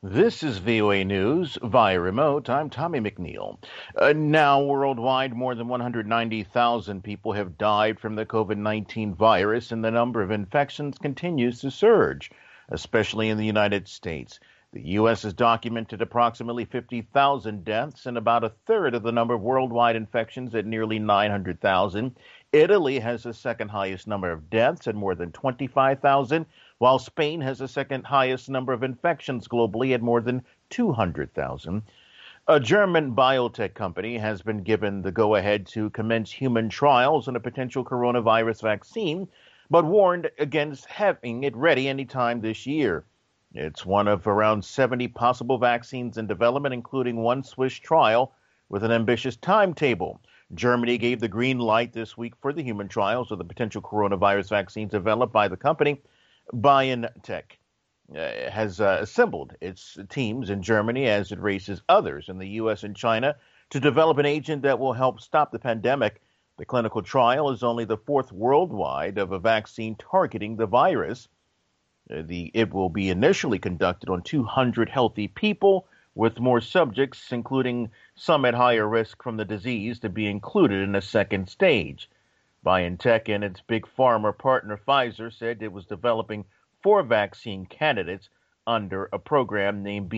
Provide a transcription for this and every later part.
This is VOA News via remote. I'm Tommy McNeil. Now, worldwide, more than 190,000 people have died from the COVID-19 virus, and the number of infections continues to surge, especially in the United States. The U.S. has documented approximately 50,000 deaths and about a third of the number of worldwide infections at nearly 900,000. Italy has the second highest number of deaths at more than 25,000, while Spain has the second highest number of infections globally at more than 200,000. A German biotech company has been given the go-ahead to commence human trials on a potential coronavirus vaccine, but warned against having it ready anytime this year. It's one of around 70 possible vaccines in development, including one Swiss trial with an ambitious timetable. Germany gave the green light this week for the human trials of the potential coronavirus vaccines developed by the company. BioNTech has assembled its teams in Germany as it races others in the U.S. and China to develop an agent that will help stop the pandemic. The clinical trial is only the fourth worldwide of a vaccine targeting the virus. It will be initially conducted on 200 healthy people, with more subjects, including some at higher risk from the disease, to be included in a second stage. BioNTech and its big pharma partner Pfizer said it was developing 4 vaccine candidates under a program named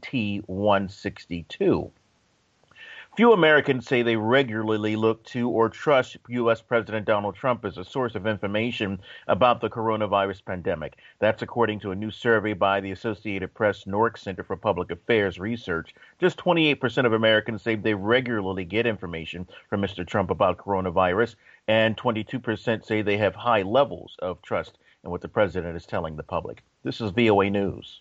BNT162. Few Americans say they regularly look to or trust U.S. President Donald Trump as a source of information about the coronavirus pandemic. That's according to a new survey by the Associated Press NORC Center for Public Affairs Research. Just 28% of Americans say they regularly get information from Mr. Trump about coronavirus, and 22% say they have high levels of trust in what the president is telling the public. This is VOA News.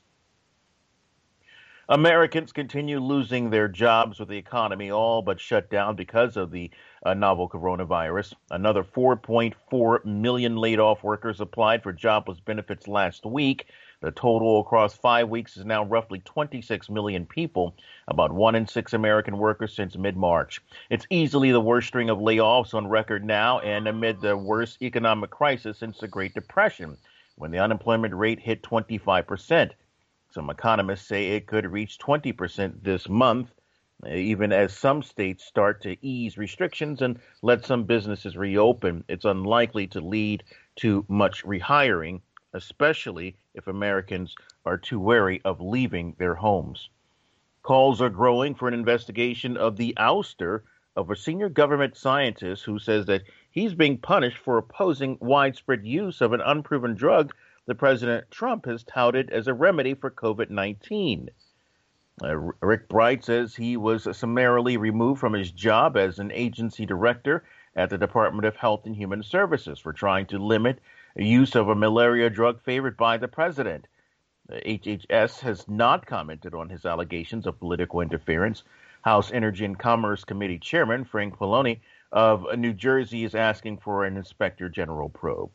Americans continue losing their jobs with the economy all but shut down because of the novel coronavirus. Another 4.4 million laid-off workers applied for jobless benefits last week. The total across 5 weeks is now roughly 26 million people, about 1 in 6 American workers since mid-March. It's easily the worst string of layoffs on record now, and amid the worst economic crisis since the Great Depression, when the unemployment rate hit 25%. Some economists say it could reach 20% this month, even as some states start to ease restrictions and let some businesses reopen. It's unlikely to lead to much rehiring, especially if Americans are too wary of leaving their homes. Calls are growing for an investigation of the ouster of a senior government scientist who says that he's being punished for opposing widespread use of an unproven drug that President Trump has touted as a remedy for COVID-19. Rick Bright says he was summarily removed from his job as an agency director at the Department of Health and Human Services for trying to limit use of a malaria drug favored by the president. HHS has not commented on his allegations of political interference. House Energy and Commerce Committee Chairman Frank Pallone of New Jersey is asking for an inspector general probe.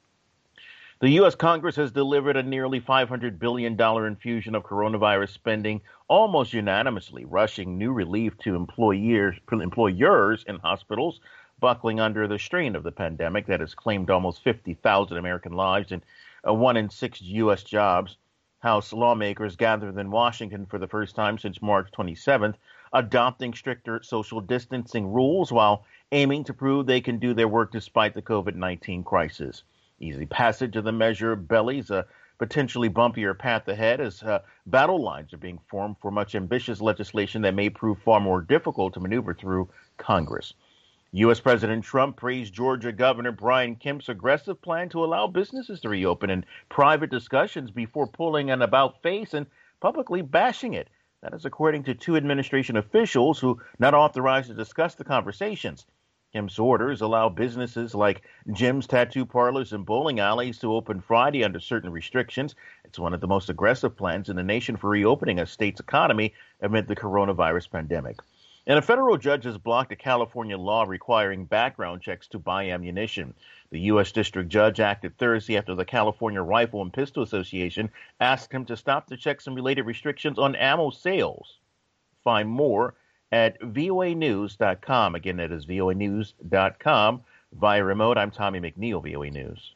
The U.S. Congress has delivered a nearly $500 billion infusion of coronavirus spending almost unanimously, rushing new relief to employers in hospitals buckling under the strain of the pandemic that has claimed almost 50,000 American lives and 1 in 6 U.S. jobs. House lawmakers gathered in Washington for the first time since March 27th, adopting stricter social distancing rules while aiming to prove they can do their work despite the COVID-19 crisis. Easy passage of the measure bellies a potentially bumpier path ahead as battle lines are being formed for much ambitious legislation that may prove far more difficult to maneuver through Congress. U.S. President Trump praised Georgia Governor Brian Kemp's aggressive plan to allow businesses to reopen in private discussions before pulling an about-face and publicly bashing it. That is according to 2 administration officials who not authorized to discuss the conversations. Kemp's orders allow businesses like gyms, tattoo parlors, and bowling alleys to open Friday under certain restrictions. It's one of the most aggressive plans in the nation for reopening a state's economy amid the coronavirus pandemic. And a federal judge has blocked a California law requiring background checks to buy ammunition. The U.S. District Judge acted Thursday after the California Rifle and Pistol Association asked him to stop the checks and related restrictions on ammo sales. Find more at voanews.com. Again, that is voanews.com. Via remote, I'm Tommy McNeil, VOA News.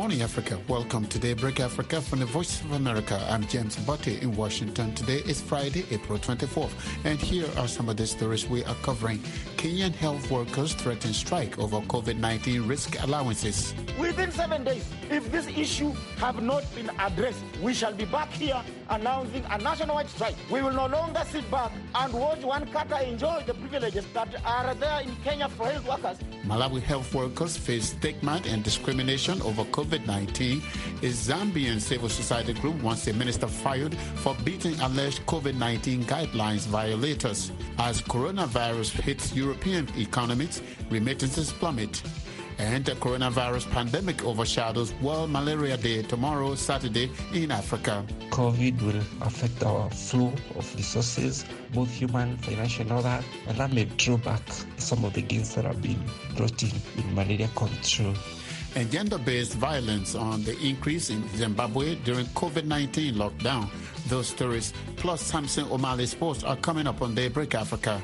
morning, Africa. Welcome to Daybreak Africa from the Voice of America. I'm James Botte in Washington. Today is Friday, April 24th, and here are some of the stories we are covering. Kenyan health workers threaten strike over COVID-19 risk allowances. Within 7 days, if this issue have not been addressed, we shall be back here announcing a nationwide strike. We will no longer sit back and watch one kata enjoy the privileges that are there in Kenya for health workers. Malawi health workers face stigma and discrimination over COVID-19. A Zambian civil society group wants a minister fired for beating alleged COVID-19 guidelines violators. As coronavirus hits European economies, remittances plummet. And the coronavirus pandemic overshadows World Malaria Day tomorrow, Saturday, in Africa. COVID will affect our flow of resources, both human, financial, and all that, and that may draw back some of the gains that have been brought in malaria control. And gender-based violence on the increase in Zimbabwe during COVID-19 lockdown. Those stories, plus Samson O'Malley Sports, are coming up on Daybreak Africa.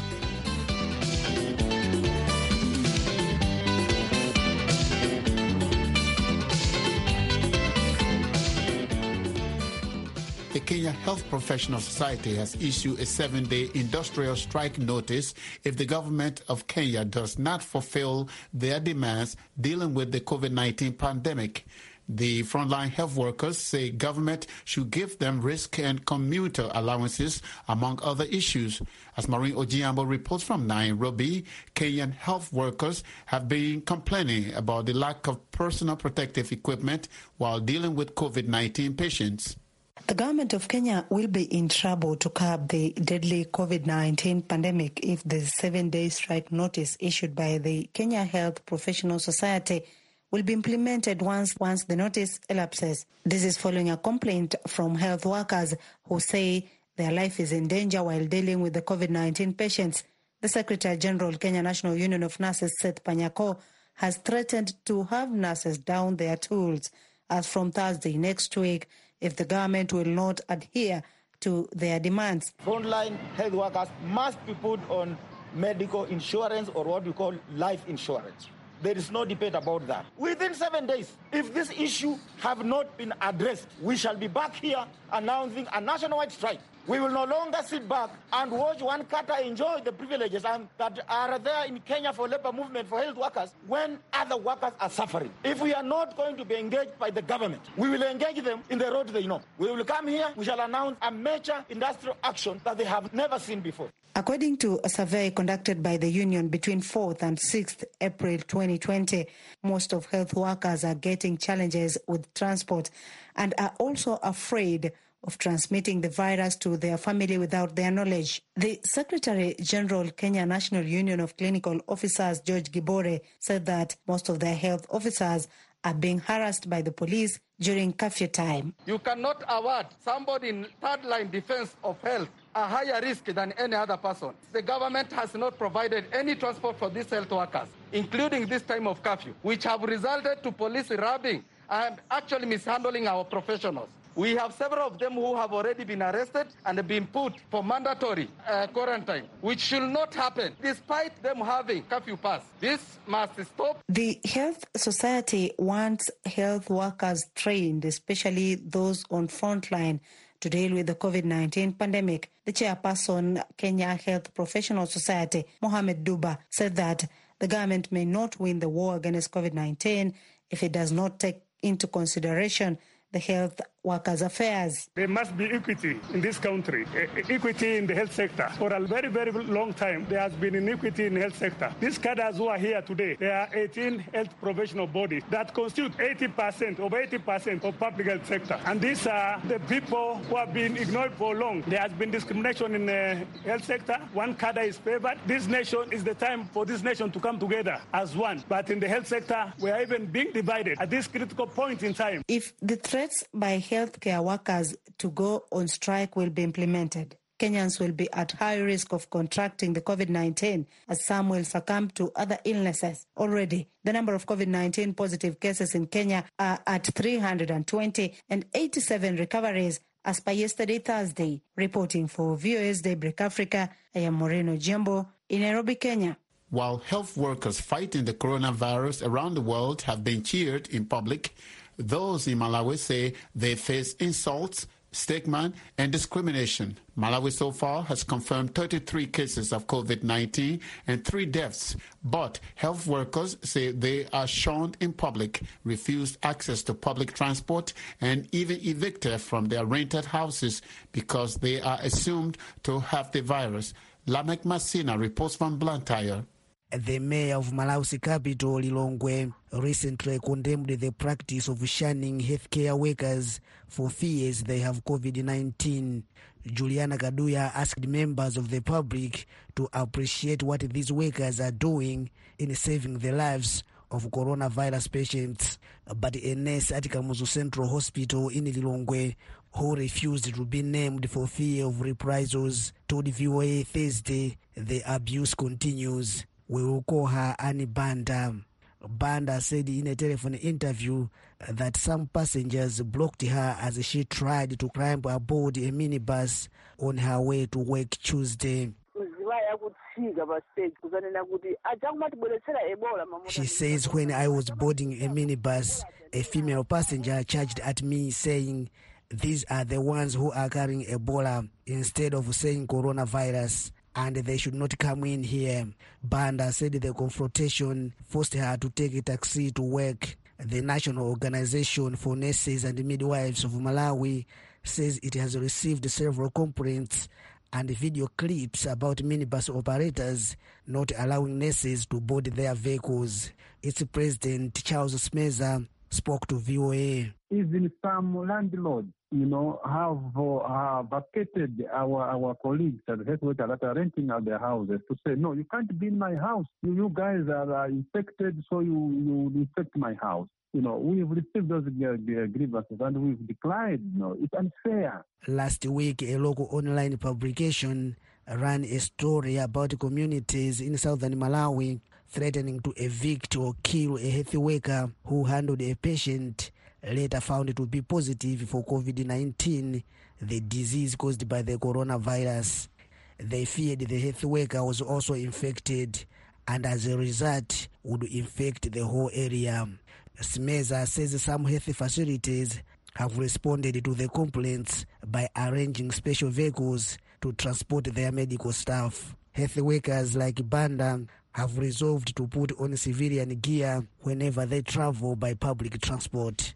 The Kenya Health Professional Society has issued a 7-day industrial strike notice if the government of Kenya does not fulfill their demands dealing with the COVID-19 pandemic. The frontline health workers say government should give them risk and commuter allowances, among other issues. As Maureen Ojiambo reports from Nairobi, Kenyan health workers have been complaining about the lack of personal protective equipment while dealing with COVID-19 patients. The government of Kenya will be in trouble to curb the deadly COVID-19 pandemic if the 7-day strike notice issued by the Kenya Health Professional Society will be implemented once the notice elapses. This is following a complaint from health workers who say their life is in danger while dealing with the COVID-19 patients. The Secretary General, Kenya National Union of Nurses, Seth Panyako, has threatened to have nurses down their tools as from Thursday next week if the government will not adhere to their demands. Frontline health workers must be put on medical insurance or what we call life insurance. There is no debate about that. Within 7 days, if this issue have not been addressed, we shall be back here announcing a nationwide strike. We will no longer sit back and watch one kata enjoy the privileges that are there in Kenya for labor movement for health workers when other workers are suffering. If we are not going to be engaged by the government, we will engage them in the road they know. We will come here, we shall announce a major industrial action that they have never seen before. According to a survey conducted by the union between 4th and 6th April 2020, most of health workers are getting challenges with transport and are also afraid of transmitting the virus to their family without their knowledge. The Secretary General, Kenya National Union of Clinical Officers, George Gibore, said that most of their health officers are being harassed by the police during curfew time. You cannot award somebody in third-line defense of health a higher risk than any other person. The government has not provided any transport for these health workers, including this time of curfew, which have resulted to police robbing and actually mishandling our professionals. We have several of them who have already been arrested and been put for mandatory quarantine, which should not happen, despite them having curfew pass. This must stop. The Health Society wants health workers trained, especially those on frontline, to deal with the COVID-19 pandemic. The chairperson, Kenya Health Professional Society, Mohamed Duba, said that the government may not win the war against COVID-19 if it does not take into consideration the health workers' affairs. There must be equity in this country, equity in the health sector. For a very, very long time, there has been inequity in the health sector. These cadres who are here today, there are 18 health professional bodies that constitute 80% of public health sector. And these are the people who have been ignored for long. There has been discrimination in the health sector. One cadre is favored. This nation is the time for this nation to come together as one. But in the health sector, we are even being divided at this critical point in time. If the threats by healthcare workers to go on strike will be implemented, Kenyans will be at high risk of contracting the COVID-19 as some will succumb to other illnesses. Already, the number of COVID-19 positive cases in Kenya are at 320 and 87 recoveries as per yesterday, Thursday. Reporting for VOA's Daybreak Africa, I am Maureen Ojiambo in Nairobi, Kenya. While health workers fighting the coronavirus around the world have been cheered in public, those in Malawi say they face insults, stigma, and discrimination. Malawi so far has confirmed 33 cases of COVID-19 and 3 deaths, but health workers say they are shunned in public, refused access to public transport, and even evicted from their rented houses because they are assumed to have the virus. Lamek Masina reports from Blantyre. The mayor of Malau's capital, Lilongwe, recently condemned the practice of shunning healthcare workers for fears they have COVID-19. Juliana Kaduya asked members of the public to appreciate what these workers are doing in saving the lives of coronavirus patients. But a nurse at Kamuzu Central Hospital in Lilongwe, who refused to be named for fear of reprisals, told VOA Thursday the abuse continues. We will call her Annie Banda. Banda said in a telephone interview that some passengers blocked her as she tried to climb aboard a minibus on her way to work Tuesday. She says, when I was boarding a minibus, a female passenger charged at me saying, "These are the ones who are carrying Ebola," instead of saying coronavirus, and they should not come in here. Banda said the confrontation forced her to take a taxi to work. The National Organization for Nurses and Midwives of Malawi says it has received several complaints and video clips about minibus operators not allowing nurses to board their vehicles. Its president, Charles Smeza, spoke to VOA. Even some landlords, have vacated our colleagues at the health workers that are renting out their houses to say, no, you can't be in my house. You guys are infected, so you infect my house. We've received those grievances and we've declined. It's unfair. Last week, a local online publication ran a story about communities in southern Malawi threatening to evict or kill a health worker who handled a patient later found to be positive for COVID-19, the disease caused by the coronavirus. They feared the health worker was also infected and as a result would infect the whole area. Smeza says some health facilities have responded to the complaints by arranging special vehicles to transport their medical staff. Health workers like Banda have resolved to put on civilian gear whenever they travel by public transport.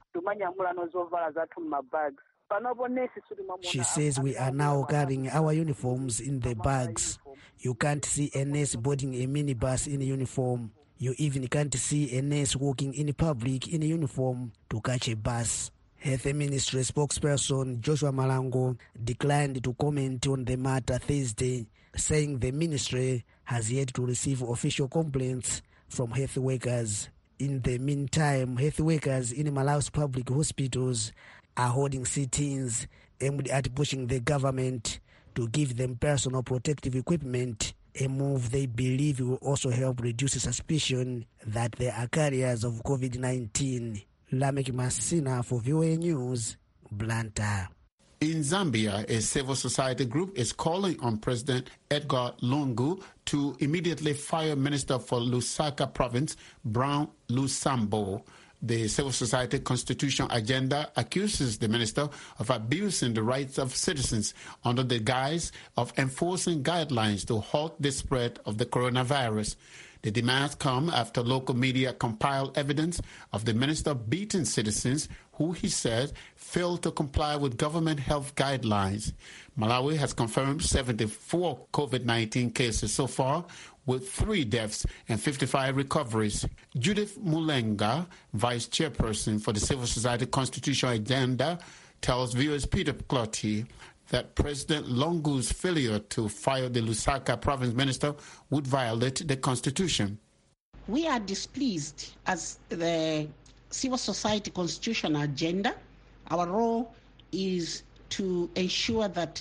She says we are now carrying our uniforms in the bags. You can't see a nurse boarding a minibus in uniform. You even can't see a nurse walking in public in uniform to catch a bus. Health Ministry spokesperson Joshua Malango declined to comment on the matter Thursday, saying the ministry has yet to receive official complaints from health workers. In the meantime, health workers in Malawi's public hospitals are holding sit-ins aimed at pushing the government to give them personal protective equipment, a move they believe will also help reduce suspicion that they are carriers of COVID-19. Lamek Masina for VOA News, Blantyre. In Zambia, a civil society group is calling on President Edgar Lungu to immediately fire Minister for Lusaka Province, Brown Lusambo. The civil society constitutional agenda accuses the minister of abusing the rights of citizens under the guise of enforcing guidelines to halt the spread of the coronavirus. The demands come after local media compiled evidence of the minister beating citizens who, he said, failed to comply with government health guidelines. Malawi has confirmed 74 COVID-19 cases so far, with 3 deaths and 55 recoveries. Judith Mulenga, vice chairperson for the Civil Society Constitutional Agenda, tells viewers Peter Clotty that President Lungu's failure to fire the Lusaka province minister would violate the constitution. We are displeased as the Civil Society Constitutional Agenda. Our role is to ensure that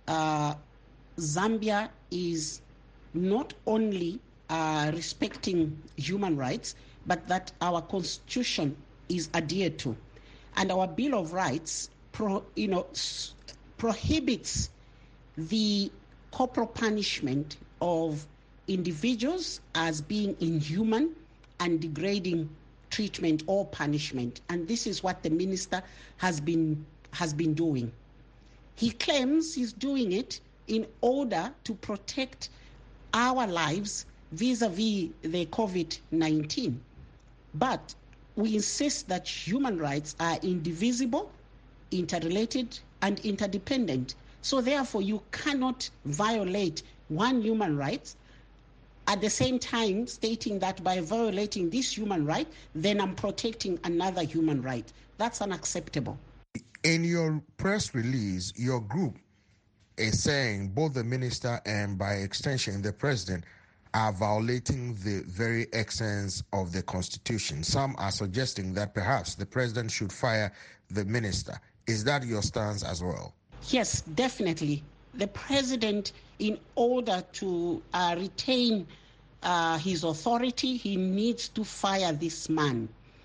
Zambia is not only respecting human rights, but that our constitution is adhered to. And our Bill of Rights prohibits the corporal punishment of individuals as being inhuman and degrading treatment or punishment. And this is what the minister has been doing. He claims he's doing it in order to protect our lives vis-a-vis the COVID-19. But we insist that human rights are indivisible, interrelated, and interdependent. So therefore, you cannot violate one human right at the same time stating that by violating this human right, then I'm protecting another human right. That's unacceptable. In your press release, your group is saying both the minister and by extension the president are violating the very essence of the Constitution. Some are suggesting that perhaps the president should fire the minister. Is that your stance as well? Yes, definitely. The president, in order to retain his authority, he needs to fire this man.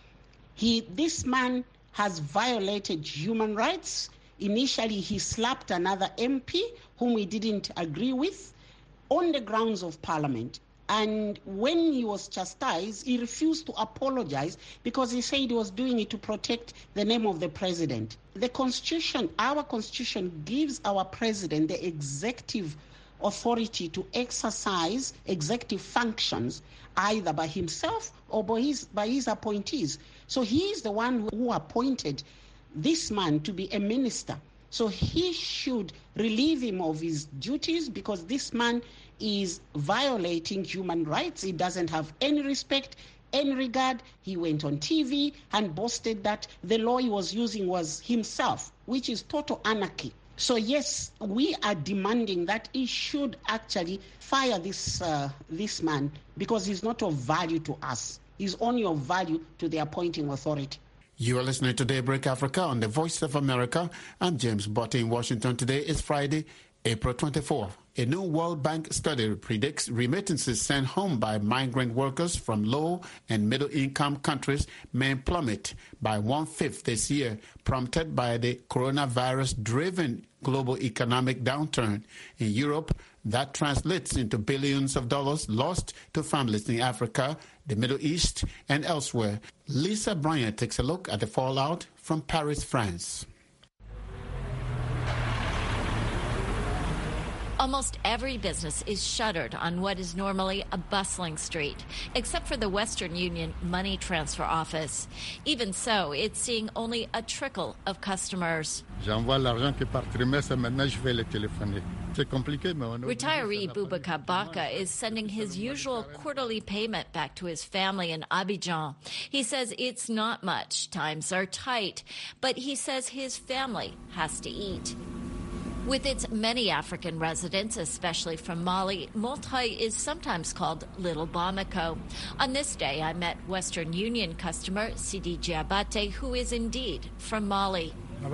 This man has violated human rights. Initially, he slapped another MP whom he didn't agree with on the grounds of parliament. And when he was chastised, he refused to apologize because he said he was doing it to protect the name of the president. The Constitution, our Constitution, gives our president the executive authority to exercise executive functions either by himself or by his appointees. So he is the one who appointed this man to be a minister. So he should relieve him of his duties because this man is violating human rights. He doesn't have any respect, any regard. He went on TV and boasted that the law he was using was himself, which is total anarchy. So yes, we are demanding that he should actually fire this man because he's not of value to us. He's only of value to the appointing authority. You are listening to Daybreak Africa on the Voice of America. I'm James Botte in Washington. Today is Friday, April 24th. A new World Bank study predicts remittances sent home by migrant workers from low and middle income countries may plummet by 1/5 this year, prompted by the coronavirus-driven global economic downturn. In Europe, that translates into billions of dollars lost to families in Africa, the Middle East, and elsewhere. Lisa Bryant takes a look at the fallout from Paris, France. Almost every business is shuttered on what is normally a bustling street, except for the Western Union money transfer office. Even so, it's seeing only a trickle of customers. Retiree Boubacar Baka is sending his usual quarterly payment back to his family in Abidjan. He says it's not much, times are tight, but he says his family has to eat. With its many African residents, especially from Mali, Montreuil is sometimes called Little Bamako. On this day, I met Western Union customer Sidi Diabate, who is indeed from Mali.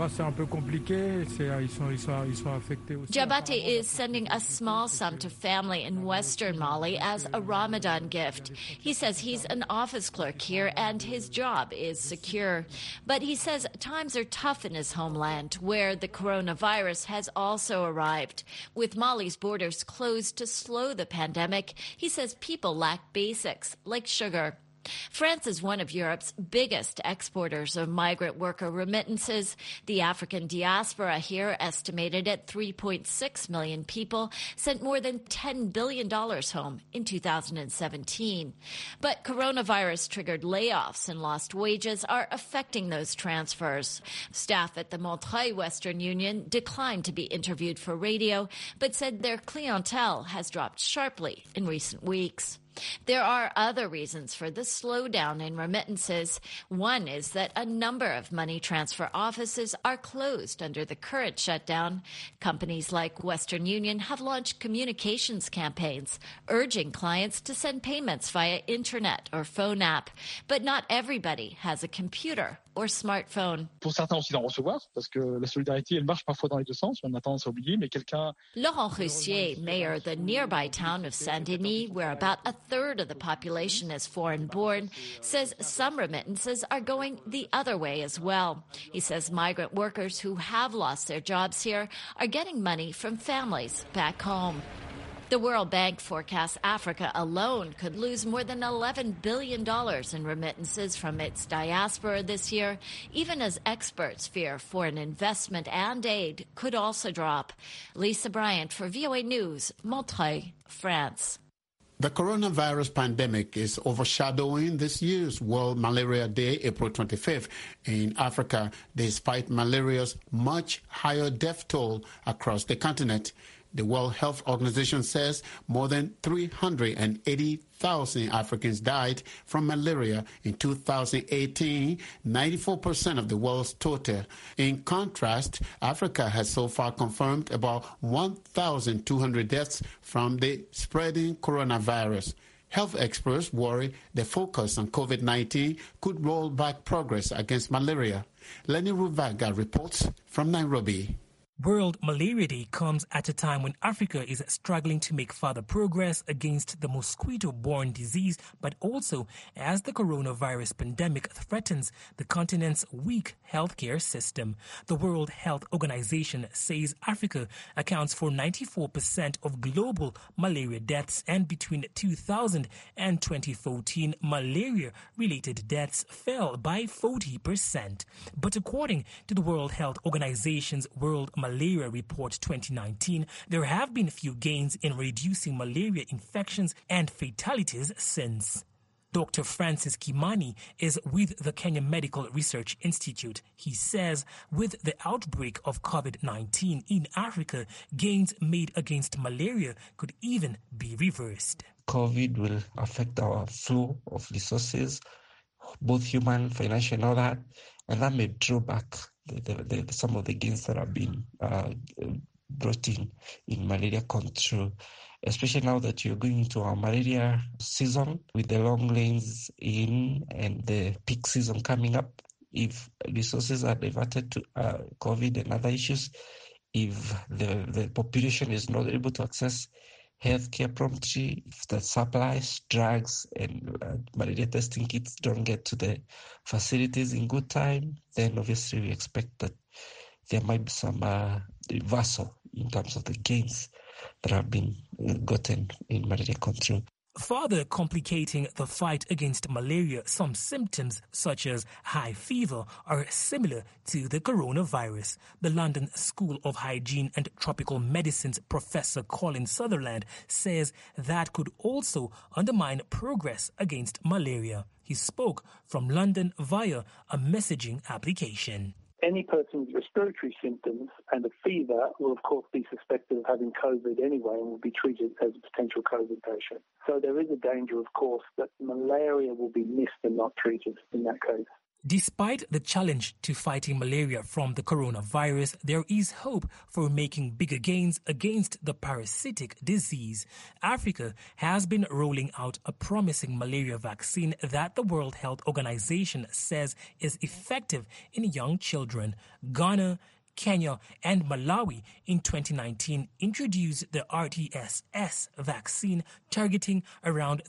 Diabate is sending a small sum to family in Western Mali as a Ramadan gift. He says he's an office clerk here and his job is secure. But he says times are tough in his homeland, where the coronavirus has also arrived. With Mali's borders closed to slow the pandemic, he says people lack basics like sugar. France is one of Europe's biggest exporters of migrant worker remittances. The African diaspora here, estimated at 3.6 million people, sent more than $10 billion home in 2017. But coronavirus-triggered layoffs and lost wages are affecting those transfers. Staff at the Montreuil Western Union declined to be interviewed for radio, but said their clientele has dropped sharply in recent weeks. There are other reasons for the slowdown in remittances. One is that a number of money transfer offices are closed under the current shutdown. Companies like Western Union have launched communications campaigns urging clients to send payments via internet or phone app. But not everybody has a computer or smartphone. Pour certains aussi d'en recevoir, parce que la solidarité, elle marche parfois dans les deux sens. On a tendance à oublier, mais quelqu'un... Laurent Roussier, mayor of the nearby town of Saint-Denis, where about a third of the population is foreign-born, says some remittances are going the other way as well. He says migrant workers who have lost their jobs here are getting money from families back home. The World Bank forecasts Africa alone could lose more than $11 billion in remittances from its diaspora this year, even as experts fear foreign investment and aid could also drop. Lisa Bryant for VOA News, Montreuil, France. The coronavirus pandemic is overshadowing this year's World Malaria Day, April 25th, in Africa, despite malaria's much higher death toll across the continent. The World Health Organization says more than 380,000 Africans died from malaria in 2018, 94% of the world's total. In contrast, Africa has so far confirmed about 1,200 deaths from the spreading coronavirus. Health experts worry the focus on COVID-19 could roll back progress against malaria. Lenny Ruvaga reports from Nairobi. World Malaria Day comes at a time when Africa is struggling to make further progress against the mosquito-borne disease, but also as the coronavirus pandemic threatens the continent's weak healthcare system. The World Health Organization says Africa accounts for 94% of global malaria deaths, and between 2000 and 2014, malaria-related deaths fell by 40%. But according to the World Health Organization's World Malaria Report 2019, there have been few gains in reducing malaria infections and fatalities since. Dr. Francis Kimani is with the Kenya Medical Research Institute. He says with the outbreak of COVID-19 in Africa, gains made against malaria could even be reversed. COVID will affect our flow of resources, both human, financial, and all that, and that may draw back some of the gains that have been brought in malaria control, especially now that you're going into our malaria season with the long lanes in and the peak season coming up. If resources are diverted to COVID and other issues, if the population is not able to access healthcare promptly, if the supplies, drugs, and malaria testing kits don't get to the facilities in good time, then obviously we expect that there might be some reversal in terms of the gains that have been gotten in malaria control. Further complicating the fight against malaria, some symptoms such as high fever are similar to the coronavirus. The London School of Hygiene and Tropical Medicine's Professor Colin Sutherland says that could also undermine progress against malaria. He spoke from London via a messaging application. Any person with respiratory symptoms and a fever will, of course, be suspected of having COVID anyway and will be treated as a potential COVID patient. So there is a danger, of course, that malaria will be missed and not treated in that case. Despite the challenge to fighting malaria from the coronavirus, there is hope for making bigger gains against the parasitic disease. Africa has been rolling out a promising malaria vaccine that the World Health Organization says is effective in young children. Ghana, Kenya and Malawi in 2019 introduced the RTS vaccine, targeting around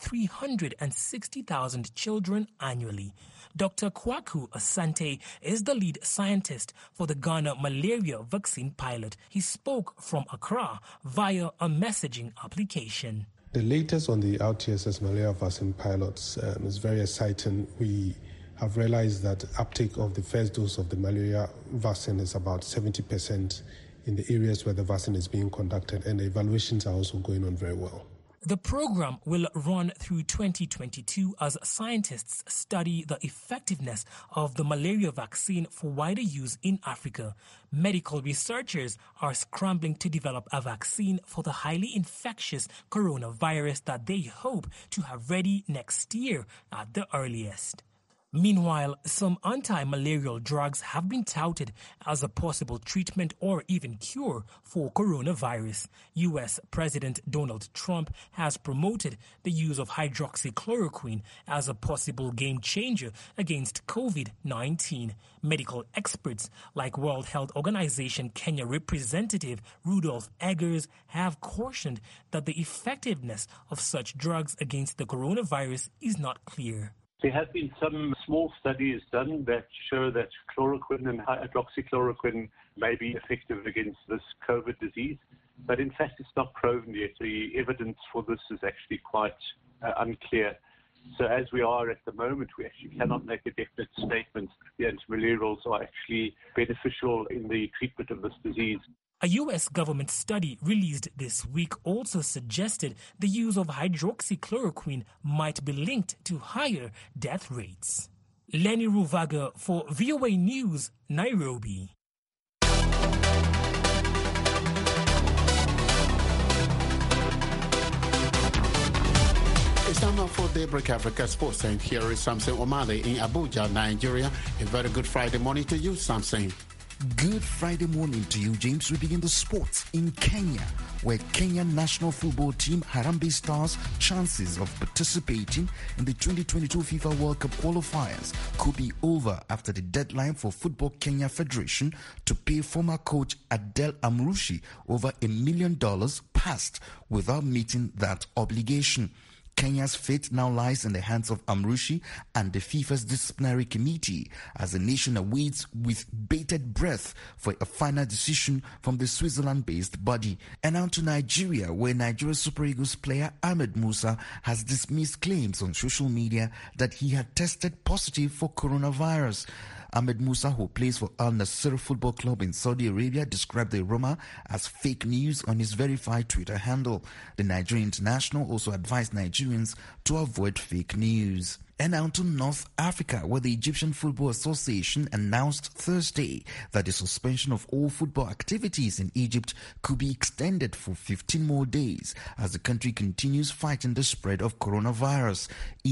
360,000 children annually. Dr. Kwaku Asante is the lead scientist for the Ghana malaria vaccine pilot. He spoke from Accra via a messaging application. The latest on the RTS malaria vaccine pilots is very exciting. We have realized that uptake of the first dose of the malaria vaccine is about 70% in the areas where the vaccine is being conducted, and the evaluations are also going on very well. The program will run through 2022 as scientists study the effectiveness of the malaria vaccine for wider use in Africa. Medical researchers are scrambling to develop a vaccine for the highly infectious coronavirus that they hope to have ready next year at the earliest. Meanwhile, some anti-malarial drugs have been touted as a possible treatment or even cure for coronavirus. U.S. President Donald Trump has promoted the use of hydroxychloroquine as a possible game changer against COVID-19. Medical experts like World Health Organization Kenya representative Rudolph Eggers have cautioned that the effectiveness of such drugs against the coronavirus is not clear. There have been some small studies done that show that chloroquine and hydroxychloroquine may be effective against this COVID disease. But in fact, it's not proven yet. The evidence for this is actually quite unclear. So as we are at the moment, we actually cannot make a definite statement that the antimalarials are actually beneficial in the treatment of this disease. A U.S. government study released this week also suggested the use of hydroxychloroquine might be linked to higher death rates. Lenny Ruvaga for VOA News, Nairobi. It's time now for Daybreak Africa Sports, and here is Samson Omale in Abuja, Nigeria. A very good Friday morning to you, Samson. Good Friday morning to you, James. We begin the sports in Kenya, where Kenyan national football team Harambee Stars' chances of participating in the 2022 FIFA World Cup qualifiers could be over after the deadline for Football Kenya Federation to pay former coach Adel Amrushi over $1 million passed without meeting that obligation. Kenya's fate now lies in the hands of Amrushi and the FIFA's disciplinary committee as the nation awaits with bated breath for a final decision from the Switzerland-based body. And now to Nigeria, where Nigeria Super Eagles player Ahmed Musa has dismissed claims on social media that he had tested positive for coronavirus. Ahmed Musa, who plays for Al Nassr Football Club in Saudi Arabia, described the rumor as fake news on his verified Twitter handle. The Nigerian international also advised Nigerians to avoid fake news. And now to North Africa, where the Egyptian Football Association announced Thursday that the suspension of all football activities in Egypt could be extended for 15 more days as the country continues fighting the spread of coronavirus.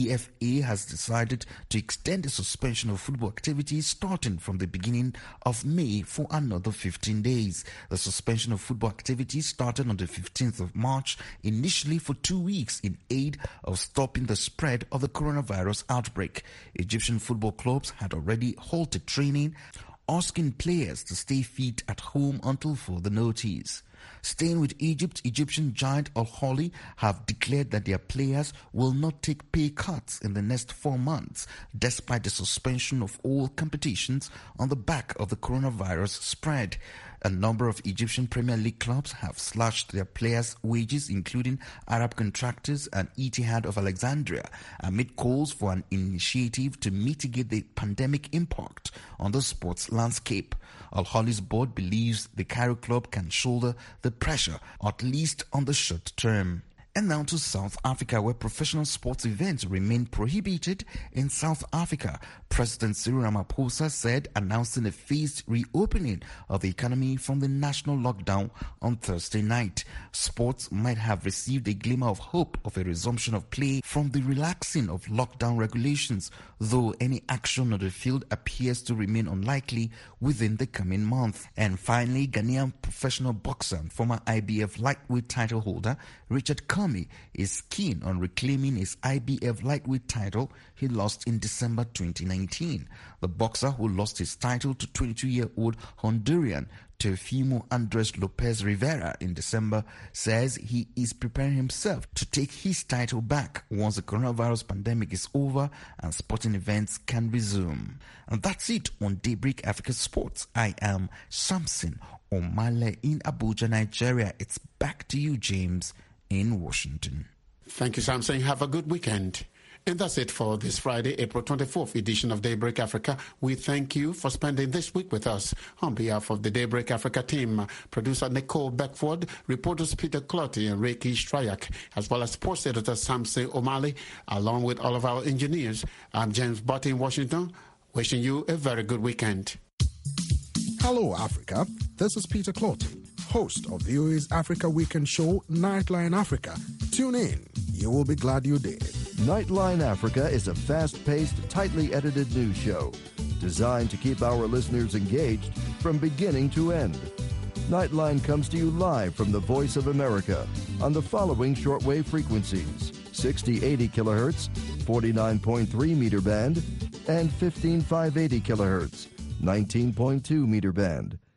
EFA has decided to extend the suspension of football activities starting from the beginning of May for another 15 days. The suspension of football activities started on the 15th of March, initially for 2 weeks in aid of stopping the spread of the coronavirus outbreak. Egyptian football clubs had already halted training, asking players to stay fit at home until further notice. Staying with Egypt, Egyptian giant Al Ahly have declared that their players will not take pay cuts in the next 4 months, despite the suspension of all competitions on the back of the coronavirus spread. A number of Egyptian Premier League clubs have slashed their players' wages, including Arab Contractors and Etihad of Alexandria, amid calls for an initiative to mitigate the pandemic impact on the sports landscape. Al Ahly's board believes the Cairo club can shoulder the pressure, at least on the short term. And now to South Africa, where professional sports events remain prohibited in South Africa. President Cyril Ramaphosa said, announcing a phased reopening of the economy from the national lockdown on Thursday night. Sports might have received a glimmer of hope of a resumption of play from the relaxing of lockdown regulations, though any action on the field appears to remain unlikely within the coming month. And finally, Ghanaian professional boxer and former IBF lightweight title holder Richard Comey is keen on reclaiming his IBF lightweight title he lost in December 2019. The boxer, who lost his title to 22-year-old Honduran Teofimo Andres Lopez Rivera in December, says he is preparing himself to take his title back once the coronavirus pandemic is over and sporting events can resume. And that's it on Daybreak Africa Sports. I am Samson Omale in Abuja, Nigeria. It's back to you, James, in Washington. Thank you, Samson. Have a good weekend. And that's it for this Friday, April 24th edition of Daybreak Africa. We thank you for spending this week with us. On behalf of the Daybreak Africa team, producer Nicole Beckford, reporters Peter Clotty and Reiki Strayak, as well as sports editor Samson Omale, along with all of our engineers, I'm James Butt in Washington, wishing you a very good weekend. Hello, Africa. This is Peter Clotty, host of VOA's Africa Weekend show, Nightline Africa. Tune in. You will be glad you did. Nightline Africa is a fast-paced, tightly edited news show designed to keep our listeners engaged from beginning to end. Nightline comes to you live from the Voice of America on the following shortwave frequencies: 6080 kilohertz, 49.3 meter band, and 15580 kilohertz, 19.2 meter band.